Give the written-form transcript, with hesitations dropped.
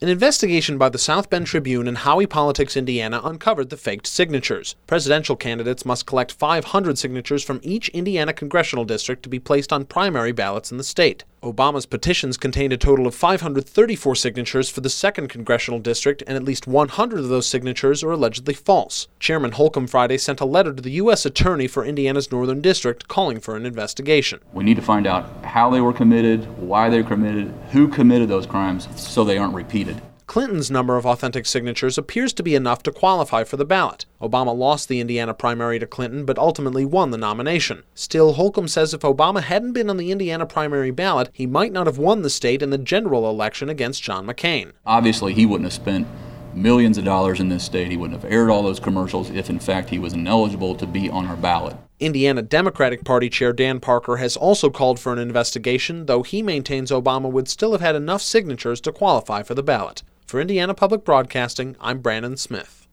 An investigation by the South Bend Tribune and Howey Politics Indiana uncovered the faked signatures. Presidential candidates must collect 500 signatures from each Indiana congressional district to be placed on primary ballots in the state. Obama's petitions contained a total of 534 signatures for the 2nd Congressional District, and at least 100 of those signatures are allegedly false. Chairman Holcomb Friday sent a letter to the U.S. Attorney for Indiana's Northern District calling for an investigation. We need to find out how they were committed, why they were committed, who committed those crimes, so they aren't repeated. Clinton's number of authentic signatures appears to be enough to qualify for the ballot. Obama lost the Indiana primary to Clinton, but ultimately won the nomination. Still, Holcomb says if Obama hadn't been on the Indiana primary ballot, he might not have won the state in the general election against John McCain. Obviously, he wouldn't have spent millions of dollars in this state. He wouldn't have aired all those commercials if, in fact, he was ineligible to be on our ballot. Indiana Democratic Party Chair Dan Parker has also called for an investigation, though he maintains Obama would still have had enough signatures to qualify for the ballot. For Indiana Public Broadcasting, I'm Brandon Smith.